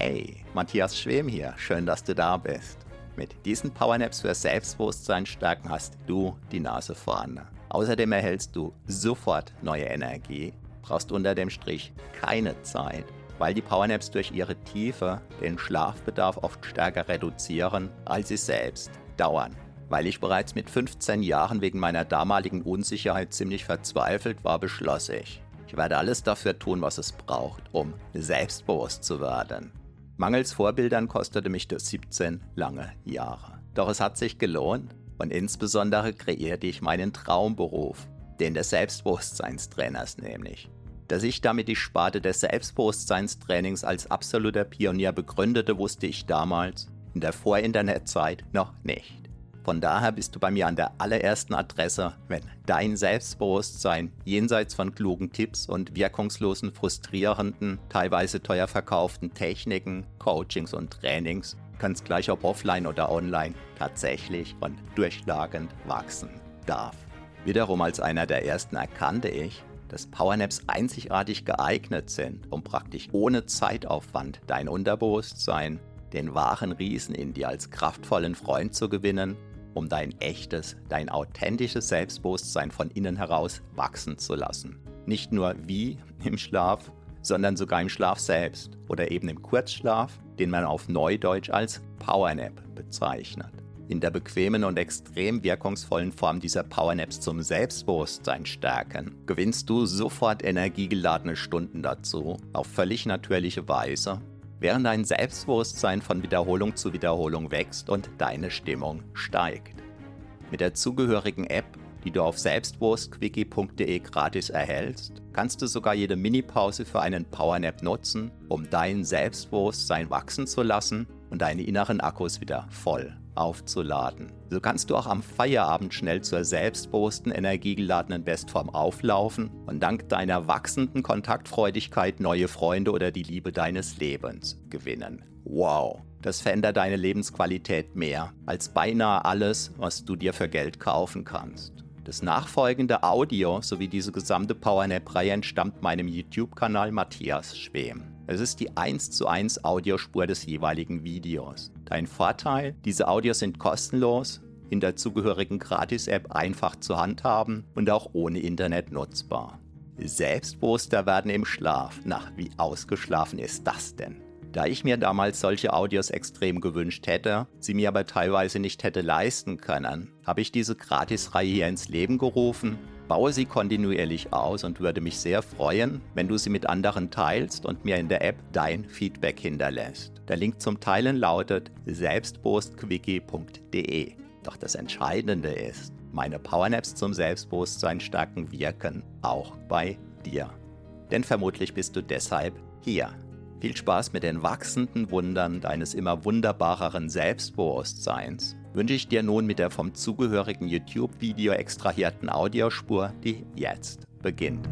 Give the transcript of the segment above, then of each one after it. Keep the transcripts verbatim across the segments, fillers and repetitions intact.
Hey, Matthias Schwem hier, schön, dass du da bist. Mit diesen Powernaps für Selbstbewusstsein stärken hast du die Nase vorne. Außerdem erhältst du sofort neue Energie, brauchst unter dem Strich keine Zeit, weil die Powernaps durch ihre Tiefe den Schlafbedarf oft stärker reduzieren, als sie selbst dauern. Weil ich bereits mit fünfzehn Jahren wegen meiner damaligen Unsicherheit ziemlich verzweifelt war, beschloss ich, ich werde alles dafür tun, was es braucht, um selbstbewusst zu werden. Mangels Vorbildern kostete mich das siebzehn lange Jahre. Doch es hat sich gelohnt und insbesondere kreierte ich meinen Traumberuf, den des Selbstbewusstseinstrainers nämlich. Dass ich damit die Sparte des Selbstbewusstseinstrainings als absoluter Pionier begründete, wusste ich damals in der Vor-Internet-Zeit noch nicht. Von daher bist du bei mir an der allerersten Adresse, wenn dein Selbstbewusstsein jenseits von klugen Tipps und wirkungslosen, frustrierenden, teilweise teuer verkauften Techniken, Coachings und Trainings, ganz gleich ob offline oder online, tatsächlich und durchschlagend wachsen darf. Wiederum als einer der ersten erkannte ich, dass Powernaps einzigartig geeignet sind, um praktisch ohne Zeitaufwand dein Unterbewusstsein, den wahren Riesen in dir als kraftvollen Freund zu gewinnen, um dein echtes, dein authentisches Selbstbewusstsein von innen heraus wachsen zu lassen. Nicht nur wie im Schlaf, sondern sogar im Schlaf selbst oder eben im Kurzschlaf, den man auf Neudeutsch als Powernap bezeichnet. In der bequemen und extrem wirkungsvollen Form dieser Powernaps zum Selbstbewusstsein stärken, gewinnst du sofort energiegeladene Stunden dazu, auf völlig natürliche Weise, während dein Selbstbewusstsein von Wiederholung zu Wiederholung wächst und deine Stimmung steigt. Mit der zugehörigen App, die du auf selbstbewusstquickie punkt de gratis erhältst, kannst du sogar jede Minipause für einen Powernap nutzen, um dein Selbstbewusstsein wachsen zu lassen und deine inneren Akkus wieder voll aufzuladen. So kannst du auch am Feierabend schnell zur selbstbewussten, energiegeladenen Bestform auflaufen und dank deiner wachsenden Kontaktfreudigkeit neue Freunde oder die Liebe deines Lebens gewinnen. Wow, das verändert deine Lebensqualität mehr als beinahe alles, was du dir für Geld kaufen kannst. Das nachfolgende Audio sowie diese gesamte Powernap-Reihe entstammt meinem YouTube-Kanal Matthias Schwem. Es ist die eins zu eins Audiospur des jeweiligen Videos. Dein Vorteil, diese Audios sind kostenlos, in der zugehörigen Gratis-App einfach zu handhaben und auch ohne Internet nutzbar. Selbstbewusster werden im Schlaf. Na, wie ausgeschlafen ist das denn? Da ich mir damals solche Audios extrem gewünscht hätte, sie mir aber teilweise nicht hätte leisten können, habe ich diese Gratisreihe hier ins Leben gerufen, baue sie kontinuierlich aus und würde mich sehr freuen, wenn du sie mit anderen teilst und mir in der App dein Feedback hinterlässt. Der Link zum Teilen lautet selbstbewusstquickie punkt de. Doch das Entscheidende ist, meine Powernaps zum Selbstbewusstsein stärken wirken auch bei dir. Denn vermutlich bist du deshalb hier. Viel Spaß mit den wachsenden Wundern deines immer wunderbareren Selbstbewusstseins wünsche ich dir nun mit der vom zugehörigen YouTube-Video extrahierten Audiospur, die jetzt beginnt.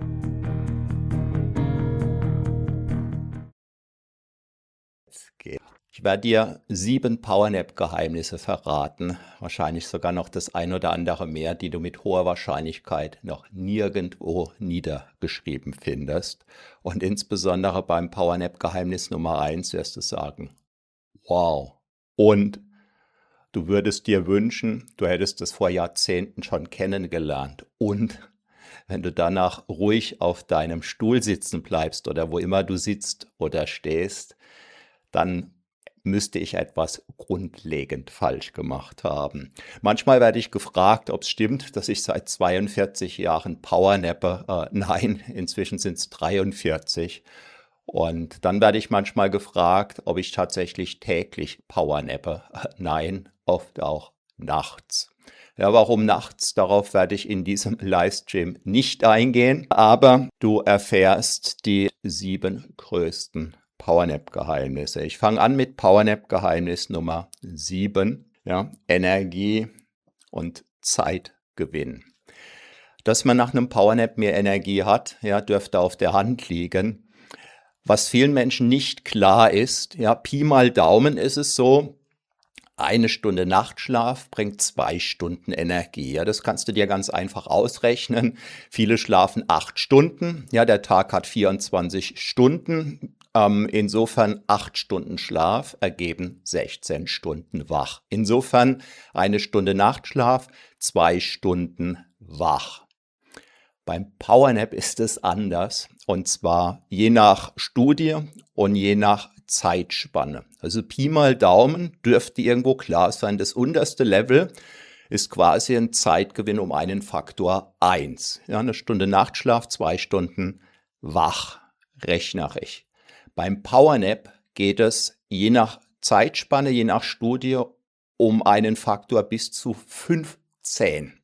Ich werde dir sieben Powernap-Geheimnisse verraten, wahrscheinlich sogar noch das ein oder andere mehr, die du mit hoher Wahrscheinlichkeit noch nirgendwo niedergeschrieben findest. Und insbesondere beim Powernap-Geheimnis Nummer eins wirst du sagen, wow. Und du würdest dir wünschen, du hättest es vor Jahrzehnten schon kennengelernt. Und wenn du danach ruhig auf deinem Stuhl sitzen bleibst oder wo immer du sitzt oder stehst, dann müsste ich etwas grundlegend falsch gemacht haben. Manchmal werde ich gefragt, ob es stimmt, dass ich seit zweiundvierzig Jahren powernappe. Äh, nein, inzwischen sind es dreiundvierzig. Und dann werde ich manchmal gefragt, ob ich tatsächlich täglich powernappe. Äh, nein, oft auch nachts. Ja, warum nachts? Darauf werde ich in diesem Livestream nicht eingehen, aber du erfährst die sieben größten Powernap-Geheimnisse. Ich fange an mit Powernap-Geheimnis Nummer sieben, ja, Energie und Zeitgewinn. Dass man nach einem Powernap mehr Energie hat, ja, dürfte auf der Hand liegen. Was vielen Menschen nicht klar ist, ja, Pi mal Daumen ist es so, eine Stunde Nachtschlaf bringt zwei Stunden Energie. Ja, das kannst du dir ganz einfach ausrechnen. Viele schlafen acht Stunden. Ja, der Tag hat vierundzwanzig Stunden. Ähm, insofern acht Stunden Schlaf ergeben sechzehn Stunden wach. Insofern eine Stunde Nachtschlaf, zwei Stunden wach. Beim Powernap ist es anders, und zwar je nach Studie und je nach Zeitspanne. Also Pi mal Daumen dürfte irgendwo klar sein, das unterste Level ist quasi ein Zeitgewinn um einen Faktor eins. Ja, eine Stunde Nachtschlaf, zwei Stunden wach, rechnerisch. Beim Powernap geht es je nach Zeitspanne, je nach Studie um einen Faktor bis zu fünfzehn.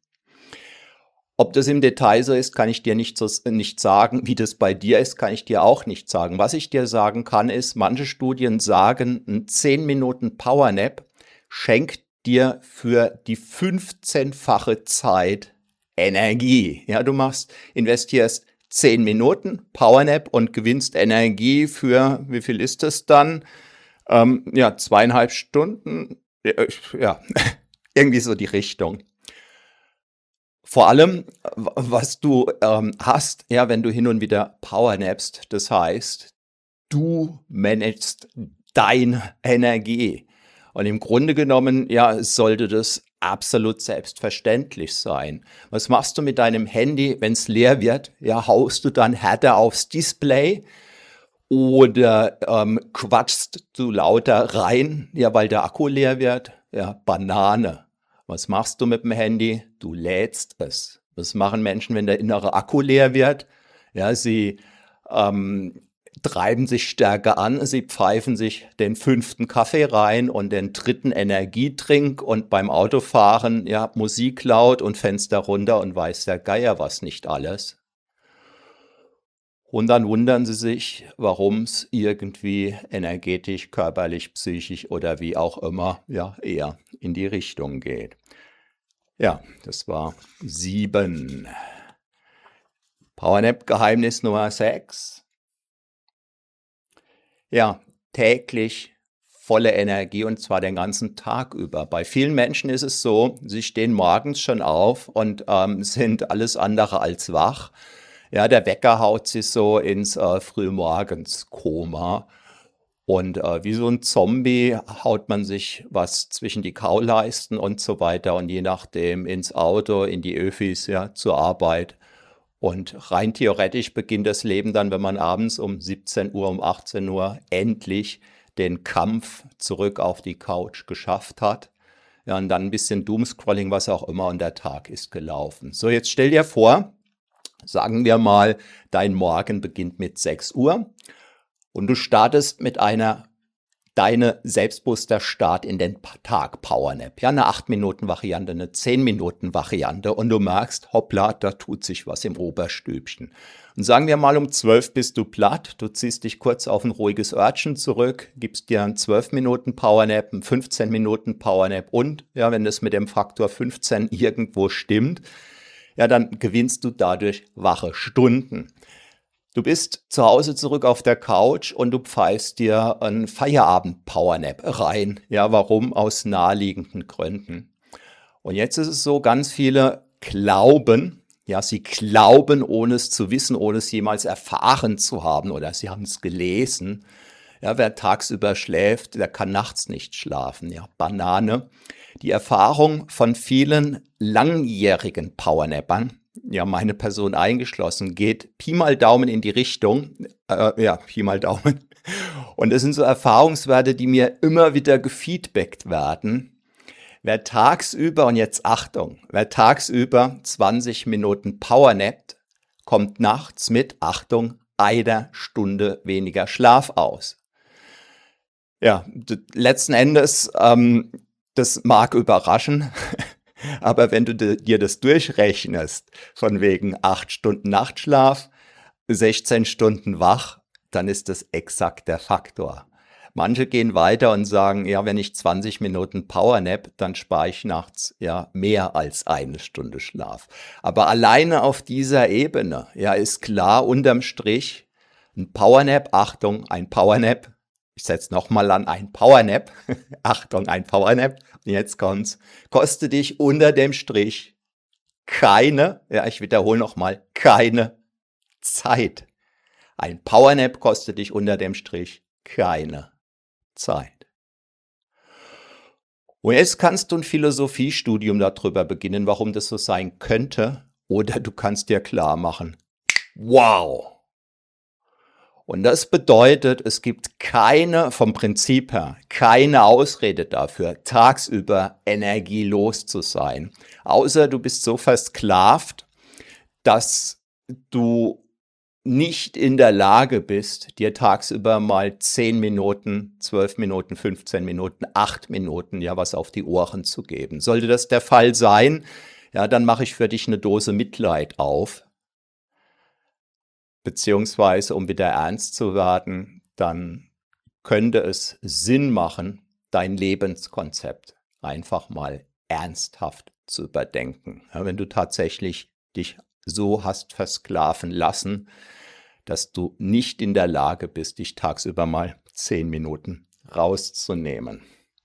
Ob das im Detail so ist, kann ich dir nicht, so, nicht sagen. Wie das bei dir ist, kann ich dir auch nicht sagen. Was ich dir sagen kann, ist, manche Studien sagen, ein zehn Minuten Powernap schenkt dir für die fünfzehnfache Zeit Energie. Ja, du machst, investierst zehn Minuten Powernap und gewinnst Energie für, wie viel ist das dann? Ähm, ja, zweieinhalb Stunden. Ja, irgendwie so die Richtung. Vor allem, was du ähm, hast, ja, wenn du hin und wieder powernapst, das heißt, du managst deine Energie. Und im Grunde genommen, ja, sollte das absolut selbstverständlich sein. Was machst du mit deinem Handy, wenn es leer wird? Ja, haust du dann härter aufs Display oder ähm, quatschst du lauter rein, ja, weil der Akku leer wird? Ja, Banane. Was machst du mit dem Handy? Du lädst es. Was machen Menschen, wenn der innere Akku leer wird? Ja, sie ähm, treiben sich stärker an, sie pfeifen sich den fünften Kaffee rein und den dritten Energietrink und beim Autofahren, ja, Musik laut und Fenster runter und weiß der Geier was nicht alles. Und dann wundern sie sich, warum es irgendwie energetisch, körperlich, psychisch oder wie auch immer, ja, eher in die Richtung geht. Ja, das war sieben. Powernap-Geheimnis Nummer sechs. Ja, täglich volle Energie und zwar den ganzen Tag über. Bei vielen Menschen ist es so, sie stehen morgens schon auf und ähm, sind alles andere als wach. Ja, der Wecker haut sie so ins äh, Frühmorgenskoma. Und äh, wie so ein Zombie haut man sich was zwischen die Kauleisten und so weiter und je nachdem ins Auto, in die Öfis, ja, zur Arbeit. Und rein theoretisch beginnt das Leben dann, wenn man abends um siebzehn Uhr, um achtzehn Uhr endlich den Kampf zurück auf die Couch geschafft hat. Ja, und dann ein bisschen Doomscrolling, was auch immer, und der Tag ist gelaufen. So, jetzt stell dir vor, sagen wir mal, dein Morgen beginnt mit sechs Uhr und du startest mit einer, deine selbstbewusster Start in den Tag Powernap. Ja, eine acht Minuten Variante, eine zehn Minuten Variante und du merkst, hoppla, da tut sich was im Oberstübchen. Und sagen wir mal, um zwölf bist du platt, du ziehst dich kurz auf ein ruhiges Örtchen zurück, gibst dir einen zwölf Minuten Powernap, einen fünfzehn Minuten Powernap und, ja, wenn das mit dem Faktor fünfzehn irgendwo stimmt, ja, dann gewinnst du dadurch wache Stunden. Du bist zu Hause zurück auf der Couch und du pfeifst dir einen Feierabend-Powernap rein. Ja, warum? Aus naheliegenden Gründen. Und jetzt ist es so, ganz viele glauben, ja, sie glauben, ohne es zu wissen, ohne es jemals erfahren zu haben oder sie haben es gelesen. Ja, wer tagsüber schläft, der kann nachts nicht schlafen. Ja, Banane. Die Erfahrung von vielen langjährigen Powernappern, ja, meine Person eingeschlossen, geht Pi mal Daumen in die Richtung, äh, ja, Pi mal Daumen. Und das sind so Erfahrungswerte, die mir immer wieder gefeedbackt werden. Wer tagsüber, und jetzt Achtung, wer tagsüber zwanzig Minuten powernappt, kommt nachts mit, Achtung, einer Stunde weniger Schlaf aus. Ja, letzten Endes, ähm, das mag überraschen, aber wenn du dir das durchrechnest, von wegen acht Stunden Nachtschlaf, sechzehn Stunden wach, dann ist das exakt der Faktor. Manche gehen weiter und sagen, ja, wenn ich zwanzig Minuten Powernap, dann spare ich nachts ja mehr als eine Stunde Schlaf. Aber alleine auf dieser Ebene, ja, ist klar unterm Strich, ein Powernap, Achtung, ein Powernap, ich setze nochmal an, ein Powernap, Achtung, ein Powernap, und jetzt kommt's, kostet dich unter dem Strich keine, ja, ich wiederhole nochmal, keine Zeit. Ein Powernap kostet dich unter dem Strich keine Zeit. Und jetzt kannst du ein Philosophiestudium darüber beginnen, warum das so sein könnte, oder du kannst dir klar machen, wow! Und das bedeutet, es gibt keine, vom Prinzip her, keine Ausrede dafür, tagsüber energielos zu sein. Außer du bist so versklavt, dass du nicht in der Lage bist, dir tagsüber mal zehn Minuten, zwölf Minuten, fünfzehn Minuten, acht Minuten ja was auf die Ohren zu geben. Sollte das der Fall sein, ja, dann mache ich für dich eine Dose Mitleid auf. Beziehungsweise, um wieder ernst zu werden, dann könnte es Sinn machen, dein Lebenskonzept einfach mal ernsthaft zu überdenken. Ja, wenn du tatsächlich dich so hast versklaven lassen, dass du nicht in der Lage bist, dich tagsüber mal zehn Minuten rauszunehmen.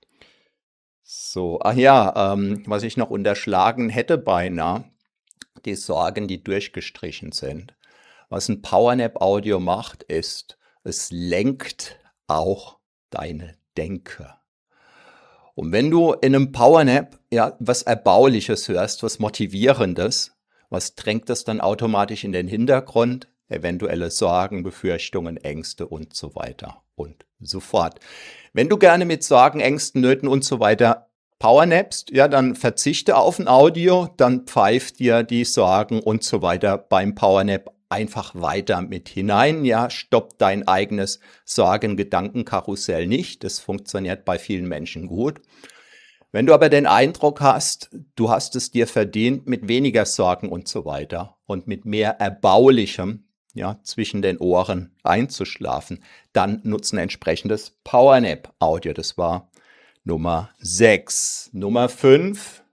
So, ach ja, ähm, was ich noch unterschlagen hätte beinahe, die Sorgen, die durchgestrichen sind. Was ein Powernap-Audio macht, ist, es lenkt auch deine Denke. Und wenn du in einem Powernap ja, was Erbauliches hörst, was Motivierendes, was drängt das dann automatisch in den Hintergrund? Eventuelle Sorgen, Befürchtungen, Ängste und so weiter und so fort. Wenn du gerne mit Sorgen, Ängsten, Nöten und so weiter powernapst, ja, dann verzichte auf ein Audio, dann pfeift dir die Sorgen und so weiter beim Powernap einfach weiter mit hinein, ja, stopp dein eigenes Sorgen-Gedankenkarussell nicht, das funktioniert bei vielen Menschen gut. Wenn du aber den Eindruck hast, du hast es dir verdient, mit weniger Sorgen und so weiter und mit mehr Erbaulichem, ja, zwischen den Ohren einzuschlafen, dann nutze ein entsprechendes Powernap-Audio. Das war Nummer sechs. Nummer fünf,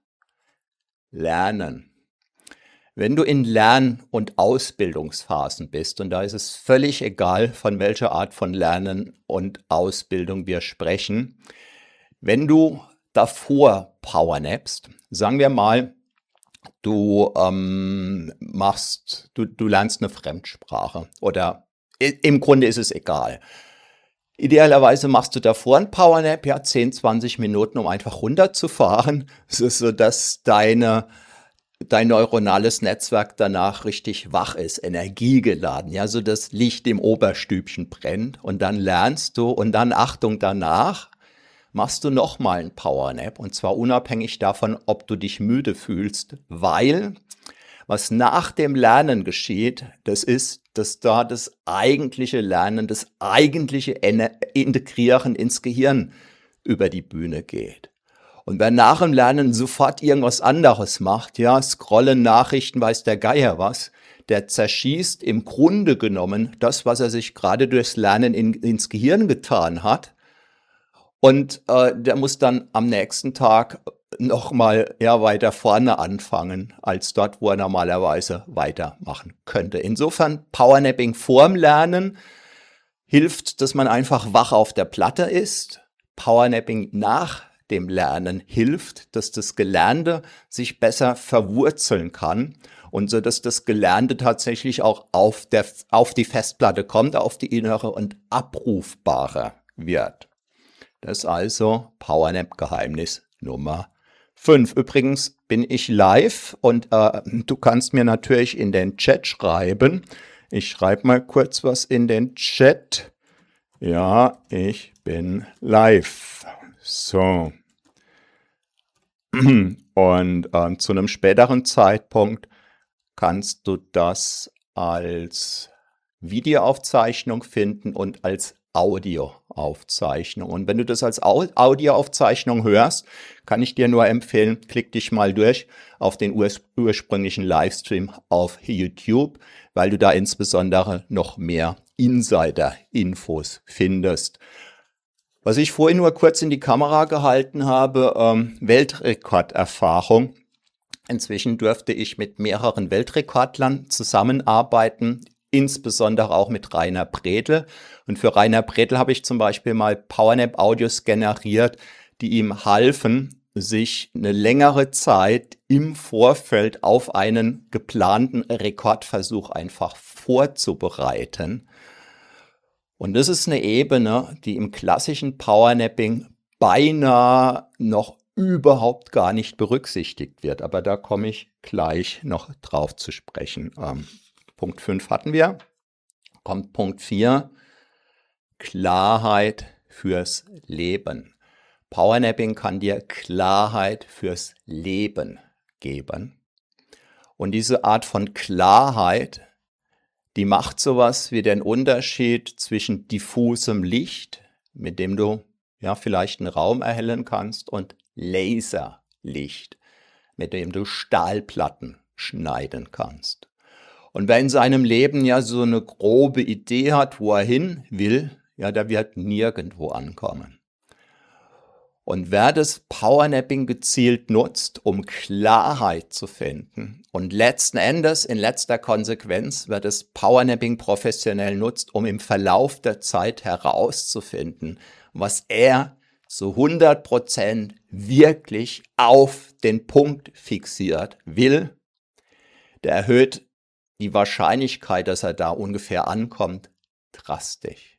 Lernen. Wenn du in Lern- und Ausbildungsphasen bist, und da ist es völlig egal, von welcher Art von Lernen und Ausbildung wir sprechen, wenn du davor powernapst, sagen wir mal, du ähm, machst, du, du lernst eine Fremdsprache oder im Grunde ist es egal. Idealerweise machst du davor ein Powernap, ja, zehn, zwanzig Minuten, um einfach runterzufahren, sodass deine dein neuronales Netzwerk danach richtig wach ist, energiegeladen, ja, so das Licht im Oberstübchen brennt und dann lernst du und dann, Achtung, danach machst du nochmal ein Powernap und zwar unabhängig davon, ob du dich müde fühlst, weil was nach dem Lernen geschieht, das ist, dass da das eigentliche Lernen, das eigentliche Integrieren ins Gehirn über die Bühne geht. Und wer nach dem Lernen sofort irgendwas anderes macht, ja, scrollen, Nachrichten, weiß der Geier was, der zerschießt im Grunde genommen das, was er sich gerade durchs Lernen in, ins Gehirn getan hat. Und äh, der muss dann am nächsten Tag nochmal ja, weiter vorne anfangen, als dort, wo er normalerweise weitermachen könnte. Insofern Powernapping vorm Lernen hilft, dass man einfach wach auf der Platte ist. Powernapping nach dem Lernen hilft, dass das Gelernte sich besser verwurzeln kann und so, dass das Gelernte tatsächlich auch auf, der, auf die Festplatte kommt, auf die innere und abrufbarer wird. Das ist also Powernap-Geheimnis Nummer fünf. Übrigens bin ich live und äh, du kannst mir natürlich in den Chat schreiben. Ich schreibe mal kurz was in den Chat. Ja, ich bin live. So. Und ähm, zu einem späteren Zeitpunkt kannst du das als Videoaufzeichnung finden und als Audioaufzeichnung. Und wenn du das als Au- Audioaufzeichnung hörst, kann ich dir nur empfehlen, klick dich mal durch auf den urs- ursprünglichen Livestream auf YouTube, weil du da insbesondere noch mehr Insider-Infos findest. Was ich vorhin nur kurz in die Kamera gehalten habe, ähm, Weltrekorderfahrung. Inzwischen durfte ich mit mehreren Weltrekordlern zusammenarbeiten, insbesondere auch mit Rainer Bredl. Und für Rainer Bredl habe ich zum Beispiel mal Powernap-Audios generiert, die ihm halfen, sich eine längere Zeit im Vorfeld auf einen geplanten Rekordversuch einfach vorzubereiten. Und das ist eine Ebene, die im klassischen Powernapping beinahe noch überhaupt gar nicht berücksichtigt wird. Aber da komme ich gleich noch drauf zu sprechen. Ähm, Punkt fünf hatten wir. Kommt Punkt vier. Klarheit fürs Leben. Powernapping kann dir Klarheit fürs Leben geben. Und diese Art von Klarheit, die macht sowas wie den Unterschied zwischen diffusem Licht, mit dem du ja vielleicht einen Raum erhellen kannst, und Laserlicht, mit dem du Stahlplatten schneiden kannst. Und wer in seinem Leben ja so eine grobe Idee hat, wo er hin will, ja, der wird nirgendwo ankommen. Und wer das Powernapping gezielt nutzt, um Klarheit zu finden, und letzten Endes, in letzter Konsequenz, wer das Powernapping professionell nutzt, um im Verlauf der Zeit herauszufinden, was er zu hundert Prozent wirklich auf den Punkt fixiert will, der erhöht die Wahrscheinlichkeit, dass er da ungefähr ankommt, drastisch.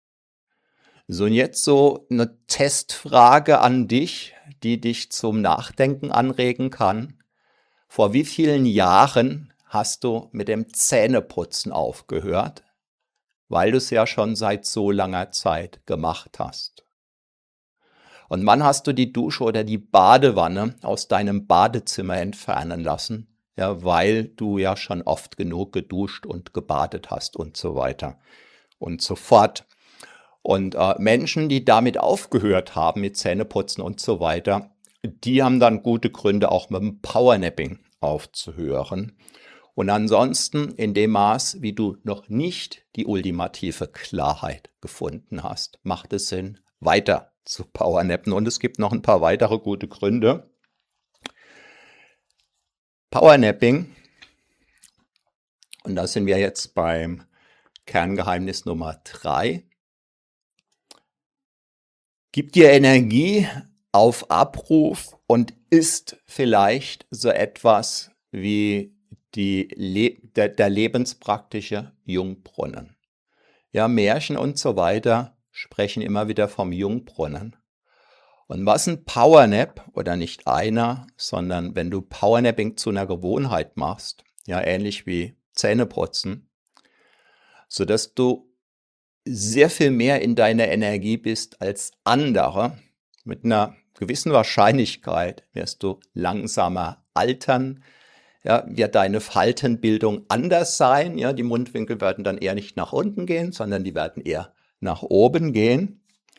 So, und jetzt so eine Testfrage an dich, die dich zum Nachdenken anregen kann. Vor wie vielen Jahren hast du mit dem Zähneputzen aufgehört, weil du es ja schon seit so langer Zeit gemacht hast? Und wann hast du die Dusche oder die Badewanne aus deinem Badezimmer entfernen lassen? Ja, weil du ja schon oft genug geduscht und gebadet hast und so weiter und so fort. Und äh, Menschen, die damit aufgehört haben, mit Zähneputzen und so weiter, die haben dann gute Gründe, auch mit dem Powernapping aufzuhören. Und ansonsten, in dem Maß, wie du noch nicht die ultimative Klarheit gefunden hast, macht es Sinn, weiter zu powernappen. Und es gibt noch ein paar weitere gute Gründe. Powernapping, und da sind wir jetzt beim Kerngeheimnis Nummer drei, gibt dir Energie auf Abruf und ist vielleicht so etwas wie die Le der, der lebenspraktische Jungbrunnen. Ja, Märchen und so weiter sprechen immer wieder vom Jungbrunnen. Und was ein Powernap, oder nicht einer, sondern wenn du Powernapping zu einer Gewohnheit machst, ja ähnlich wie Zähneputzen, sodass du sehr viel mehr in deiner Energie bist als andere, mit einer gewissen Wahrscheinlichkeit wirst du langsamer altern, ja, wird deine Faltenbildung anders sein, ja, die Mundwinkel werden dann eher nicht nach unten gehen, sondern die werden eher nach oben gehen.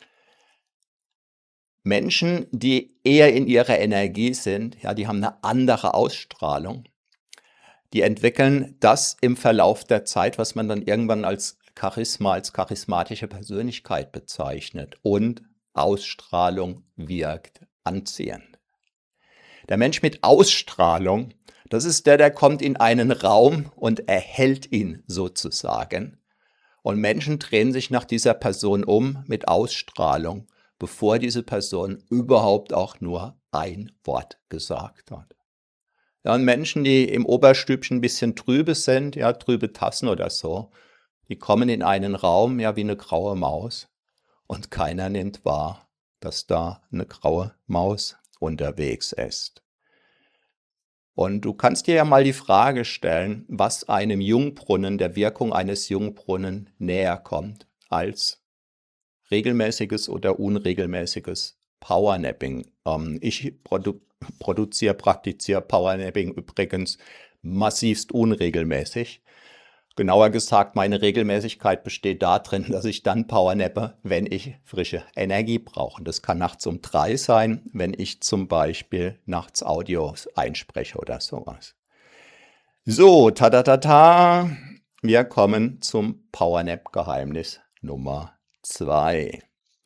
Menschen, die eher in ihrer Energie sind, ja, die haben eine andere Ausstrahlung. Die entwickeln das im Verlauf der Zeit, was man dann irgendwann als Charisma, als charismatische Persönlichkeit bezeichnet. Und Ausstrahlung wirkt anziehend. Der Mensch mit Ausstrahlung, das ist der, der kommt in einen Raum und erhält ihn sozusagen. Und Menschen drehen sich nach dieser Person um mit Ausstrahlung, bevor diese Person überhaupt auch nur ein Wort gesagt hat. Ja, und Menschen, die im Oberstübchen ein bisschen trübe sind, ja, trübe Tassen oder so, die kommen in einen Raum, ja, wie eine graue Maus, und keiner nimmt wahr, dass da eine graue Maus unterwegs ist. Und du kannst dir ja mal die Frage stellen, was einem Jungbrunnen, der Wirkung eines Jungbrunnen näher kommt, als regelmäßiges oder unregelmäßiges Powernapping. Ähm, ich produ produziere, praktiziere Powernapping übrigens massivst unregelmäßig. Genauer gesagt, meine Regelmäßigkeit besteht darin, dass ich dann powernappe, wenn ich frische Energie brauche. Das kann nachts um drei sein, wenn ich zum Beispiel nachts Audios einspreche oder sowas. So, ta ta ta ta, wir kommen zum Powernap-Geheimnis Nummer zwei.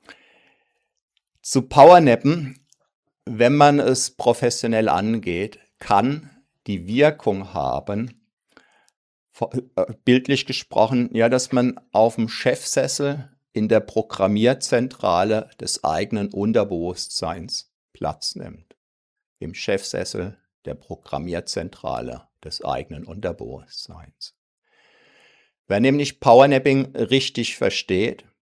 Zu Powernappen, wenn man es professionell angeht, kann die Wirkung haben, bildlich gesprochen, ja, dass man auf dem Chefsessel in der Programmierzentrale des eigenen Unterbewusstseins Platz nimmt. Im Chefsessel der Programmierzentrale des eigenen Unterbewusstseins. Wer nämlich Powernapping richtig versteht,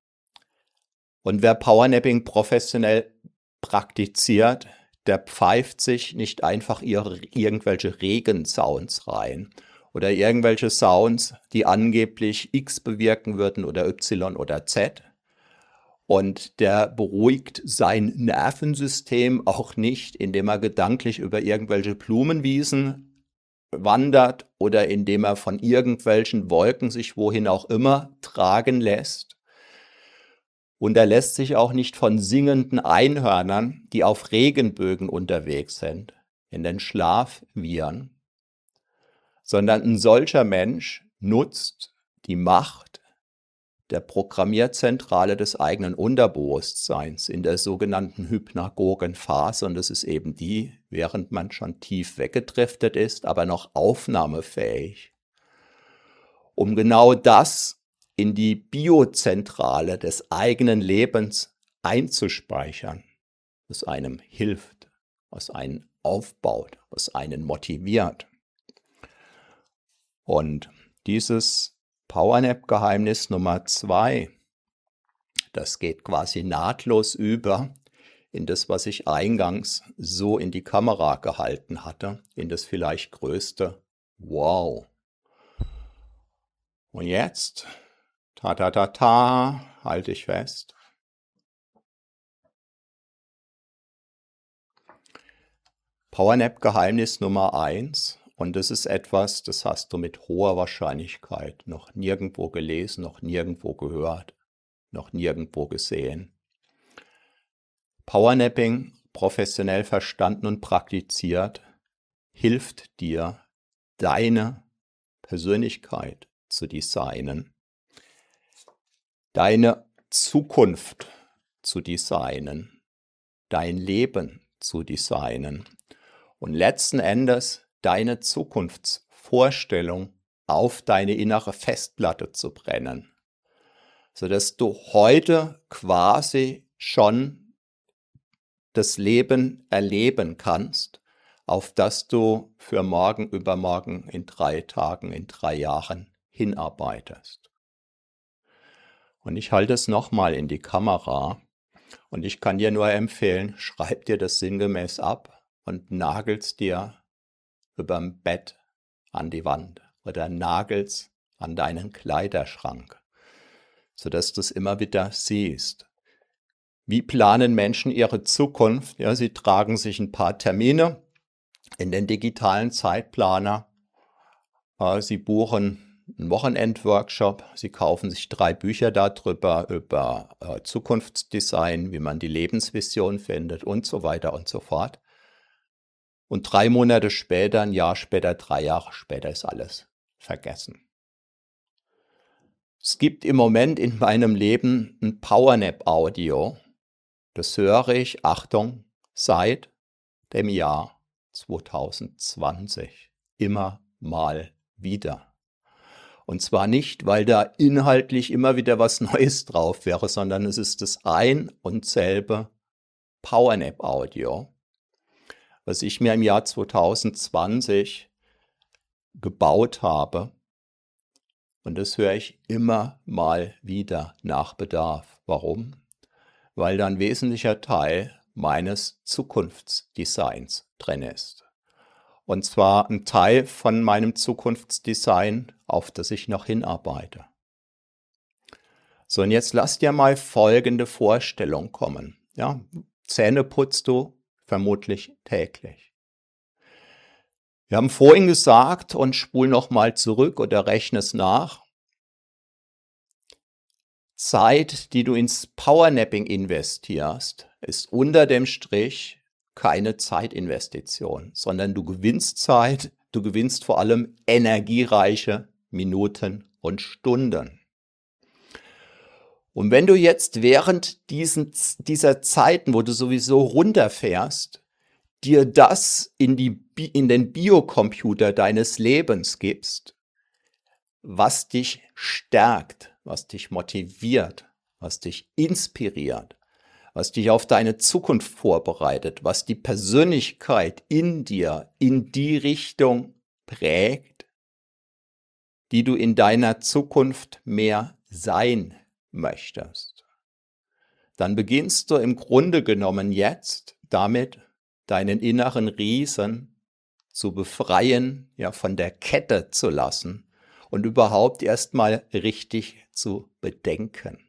Und wer Powernapping professionell praktiziert, der pfeift sich nicht einfach ihre, irgendwelche Regensounds rein oder irgendwelche Sounds, die angeblich X bewirken würden oder Y oder Z. Und der beruhigt sein Nervensystem auch nicht, indem er gedanklich über irgendwelche Blumenwiesen wandert oder indem er von irgendwelchen Wolken sich wohin auch immer tragen lässt. Und er lässt sich auch nicht von singenden Einhörnern, die auf Regenbögen unterwegs sind, in den Schlaf wiehern, sondern ein solcher Mensch nutzt die Macht der Programmierzentrale des eigenen Unterbewusstseins in der sogenannten hypnagogen Phase. Und das ist eben die, während man schon tief weggedriftet ist, aber noch aufnahmefähig, um genau das in die Biozentrale des eigenen Lebens einzuspeichern, was einem hilft, was einen aufbaut, was einen motiviert. Und dieses Powernap-Geheimnis Nummer zwei, das geht quasi nahtlos über in das, was ich eingangs so in die Kamera gehalten hatte, in das vielleicht größte Wow. Und jetzt, ta ta ta ta, halte ich fest. Powernap-Geheimnis Nummer eins. Und das ist etwas, das hast du mit hoher Wahrscheinlichkeit noch nirgendwo gelesen, noch nirgendwo gehört, noch nirgendwo gesehen. Powernapping, professionell verstanden und praktiziert, hilft dir, deine Persönlichkeit zu designen, deine Zukunft zu designen, dein Leben zu designen und letzten Endes deine Zukunftsvorstellung auf deine innere Festplatte zu brennen, sodass du heute quasi schon das Leben erleben kannst, auf das du für morgen, übermorgen, in drei Tagen, in drei Jahren hinarbeitest. Und ich halte es nochmal in die Kamera und ich kann dir nur empfehlen, schreib dir das sinngemäß ab und nagelst dir überm Bett an die Wand oder nagelst an deinen Kleiderschrank, sodass du es immer wieder siehst. Wie planen Menschen ihre Zukunft? Ja, sie tragen sich ein paar Termine in den digitalen Zeitplaner. Äh, sie buchen einen Wochenendworkshop. Sie kaufen sich drei Bücher darüber, über äh, Zukunftsdesign, wie man die Lebensvision findet und so weiter und so fort. Und drei Monate später, ein Jahr später, drei Jahre später ist alles vergessen. Es gibt im Moment in meinem Leben ein Powernap-Audio. Das höre ich, Achtung, seit dem Jahr zweitausendzwanzig immer mal wieder. Und zwar nicht, weil da inhaltlich immer wieder was Neues drauf wäre, sondern es ist das ein und selbe Powernap-Audio, was ich mir im Jahr zweitausendzwanzig gebaut habe. Und das höre ich immer mal wieder nach Bedarf. Warum? Weil da ein wesentlicher Teil meines Zukunftsdesigns drin ist. Und zwar ein Teil von meinem Zukunftsdesign, auf das ich noch hinarbeite. So, und jetzt lass dir mal folgende Vorstellung kommen. Ja, Zähne putzt du vermutlich täglich. Wir haben vorhin gesagt, und spul nochmal zurück oder rechne es nach, Zeit, die du ins Powernapping investierst, ist unter dem Strich keine Zeitinvestition, sondern du gewinnst Zeit, du gewinnst vor allem energiereiche Minuten und Stunden. Und wenn du jetzt während diesen, dieser Zeiten, wo du sowieso runterfährst, dir das in, die, in den Biocomputer deines Lebens gibst, was dich stärkt, was dich motiviert, was dich inspiriert, was dich auf deine Zukunft vorbereitet, was die Persönlichkeit in dir in die Richtung prägt, die du in deiner Zukunft mehr sein möchtest. dann beginnst du im Grunde genommen jetzt damit, deinen inneren Riesen zu befreien, ja, von der Kette zu lassen und überhaupt erstmal richtig zu bedenken.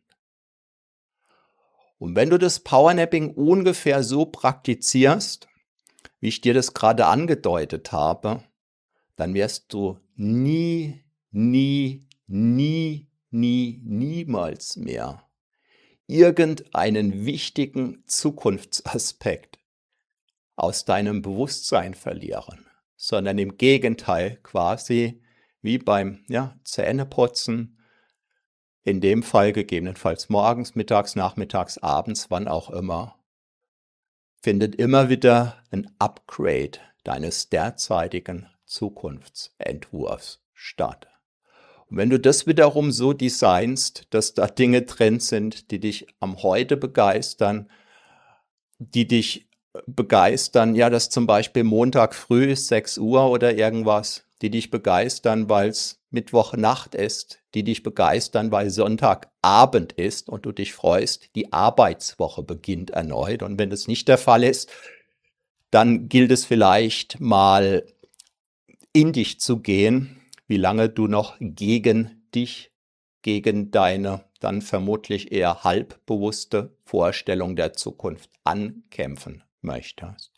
Und wenn du das Powernapping ungefähr so praktizierst, wie ich dir das gerade angedeutet habe, dann wirst du nie, nie, nie, nie, niemals mehr irgendeinen wichtigen Zukunftsaspekt aus deinem Bewusstsein verlieren, sondern im Gegenteil quasi wie beim ja, Zähneputzen, in dem Fall gegebenenfalls morgens, mittags, nachmittags, abends, wann auch immer, findet immer wieder ein Upgrade deines derzeitigen Zukunftsentwurfs statt. Und wenn du das wiederum so designst, dass da Dinge drin sind, die dich am Heute begeistern, die dich begeistern, ja, dass zum Beispiel Montag früh ist, sechs Uhr oder irgendwas, die dich begeistern, weil es Mittwochnacht ist, die dich begeistern, weil Sonntagabend ist und du dich freust, die Arbeitswoche beginnt erneut. Und wenn das nicht der Fall ist, dann gilt es vielleicht mal in dich zu gehen, wie lange du noch gegen dich, gegen deine dann vermutlich eher halbbewusste Vorstellung der Zukunft ankämpfen möchtest.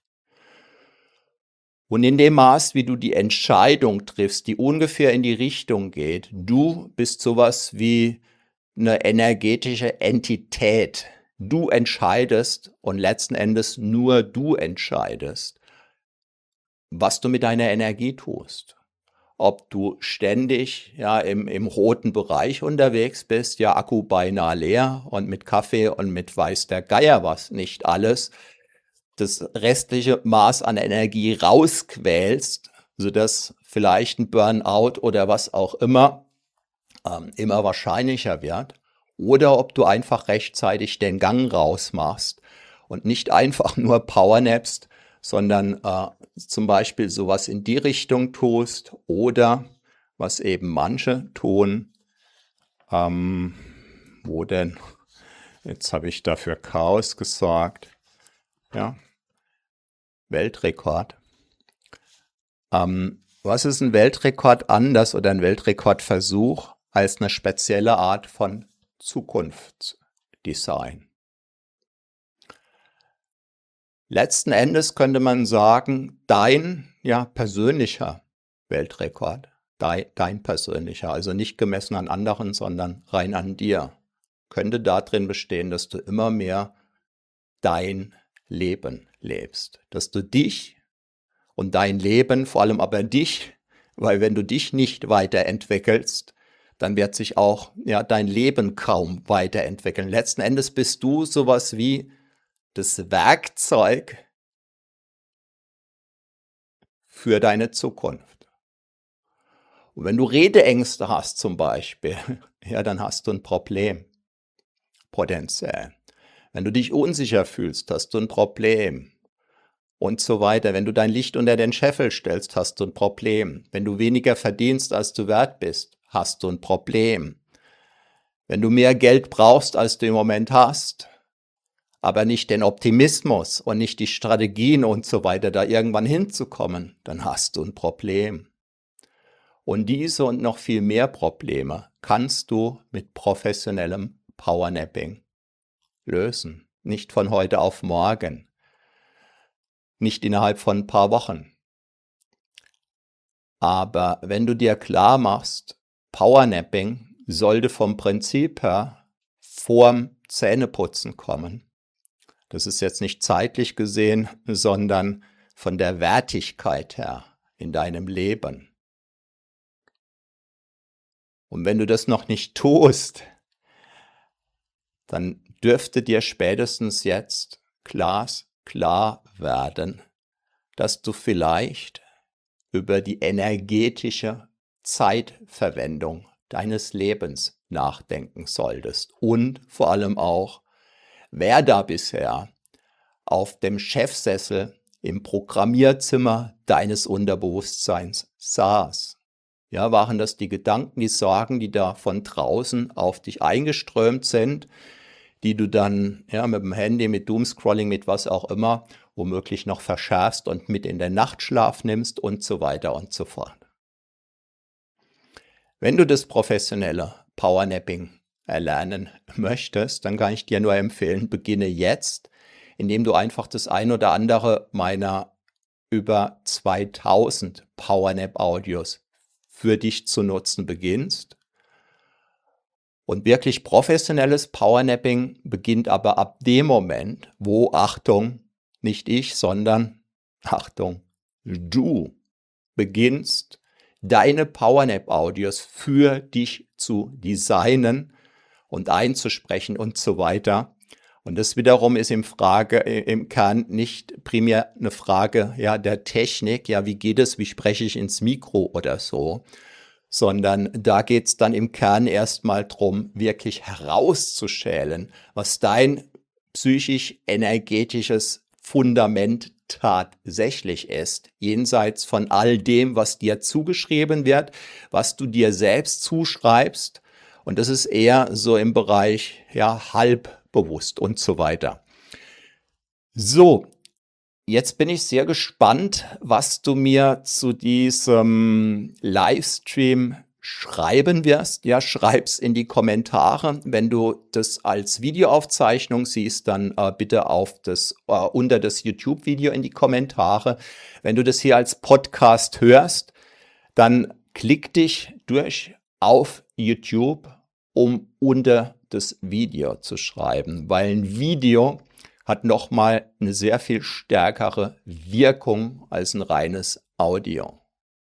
Und in dem Maß, wie du die Entscheidung triffst, die ungefähr in die Richtung geht, du bist sowas wie eine energetische Entität. Du entscheidest und letzten Endes nur du entscheidest, was du mit deiner Energie tust. Ob du ständig ja, im, im roten Bereich unterwegs bist, ja Akku beinahe leer und mit Kaffee und mit weiß der Geier was, nicht alles, das restliche Maß an Energie rausquälst, sodass vielleicht ein Burnout oder was auch immer ähm, immer wahrscheinlicher wird. Oder ob du einfach rechtzeitig den Gang rausmachst und nicht einfach nur powernapst, sondern äh, zum Beispiel sowas in die Richtung tust oder was eben manche tun, ähm, wo denn, jetzt habe ich dafür Chaos gesorgt, ja, Weltrekord. Ähm, was ist ein Weltrekord anders oder ein Weltrekordversuch als eine spezielle Art von Zukunftsdesign? Letzten Endes könnte man sagen, dein ja, persönlicher Weltrekord, dein, dein persönlicher, also nicht gemessen an anderen, sondern rein an dir, könnte darin bestehen, dass du immer mehr dein Leben lebst, dass du dich und dein Leben, vor allem aber dich, weil wenn du dich nicht weiterentwickelst, dann wird sich auch ja, dein Leben kaum weiterentwickeln. Letzten Endes bist du sowas wie das Werkzeug für deine Zukunft. Und wenn du Redeängste hast zum Beispiel, ja, dann hast du ein Problem, potenziell. Wenn du dich unsicher fühlst, hast du ein Problem und so weiter. Wenn du dein Licht unter den Scheffel stellst, hast du ein Problem. Wenn du weniger verdienst, als du wert bist, hast du ein Problem. Wenn du mehr Geld brauchst, als du im Moment hast, aber nicht den Optimismus und nicht die Strategien und so weiter, da irgendwann hinzukommen, dann hast du ein Problem. Und diese und noch viel mehr Probleme kannst du mit professionellem Powernapping lösen. Nicht von heute auf morgen. Nicht innerhalb von ein paar Wochen. Aber wenn du dir klar machst, Powernapping sollte vom Prinzip her vorm Zähneputzen kommen. Das ist jetzt nicht zeitlich gesehen, sondern von der Wertigkeit her in deinem Leben. Und wenn du das noch nicht tust, dann dürfte dir spätestens jetzt glasklar werden, dass du vielleicht über die energetische Zeitverwendung deines Lebens nachdenken solltest und vor allem auch, wer da bisher auf dem Chefsessel im Programmierzimmer deines Unterbewusstseins saß. Ja, waren das die Gedanken, die Sorgen, die da von draußen auf dich eingeströmt sind, die du dann ja, mit dem Handy, mit Doomscrolling, mit was auch immer, womöglich noch verschärfst und mit in den Nachtschlaf nimmst und so weiter und so fort. Wenn du das professionelle Powernapping erlernen möchtest, dann kann ich dir nur empfehlen, beginne jetzt, indem du einfach das ein oder andere meiner über zweitausend Powernap-Audios für dich zu nutzen beginnst. Und wirklich professionelles Powernapping beginnt aber ab dem Moment, wo, Achtung, nicht ich, sondern, Achtung, du beginnst, deine Powernap-Audios für dich zu designen und einzusprechen und so weiter. Und das wiederum ist im, Frage, im Kern nicht primär eine Frage ja, der Technik, ja, wie geht es, wie spreche ich ins Mikro oder so, sondern da geht es dann im Kern erstmal darum, wirklich herauszuschälen, was dein psychisch-energetisches Fundament tatsächlich ist, jenseits von all dem, was dir zugeschrieben wird, was du dir selbst zuschreibst. Und das ist eher so im Bereich ja, halbbewusst und so weiter. So, jetzt bin ich sehr gespannt, was du mir zu diesem Livestream schreiben wirst. Ja, schreib's in die Kommentare. Wenn du das als Videoaufzeichnung siehst, dann äh, bitte auf das, äh, unter das YouTube-Video in die Kommentare. Wenn du das hier als Podcast hörst, dann klick dich durch auf YouTube, um unter das Video zu schreiben, weil ein Video hat nochmal eine sehr viel stärkere Wirkung als ein reines Audio.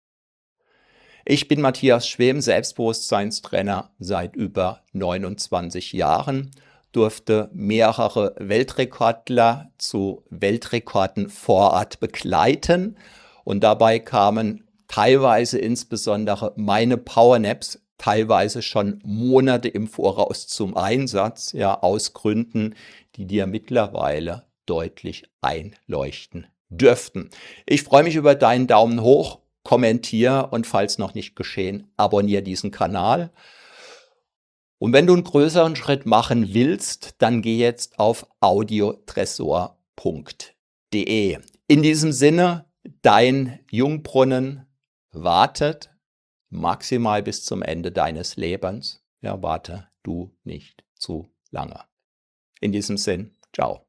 Ich bin Matthias Schwem, Selbstbewusstseinstrainer seit über neunundzwanzig Jahren, durfte mehrere Weltrekordler zu Weltrekorden vor Ort begleiten und dabei kamen teilweise insbesondere meine Powernaps teilweise schon Monate im Voraus zum Einsatz, ja, aus Gründen, die dir mittlerweile deutlich einleuchten dürften. Ich freue mich über deinen Daumen hoch, kommentiere und falls noch nicht geschehen, abonniere diesen Kanal. Und wenn du einen größeren Schritt machen willst, dann geh jetzt auf audiotresor punkt de. In diesem Sinne, dein Jungbrunnen wartet maximal bis zum Ende deines Lebens. Ja, warte du nicht zu lange. In diesem Sinn, ciao.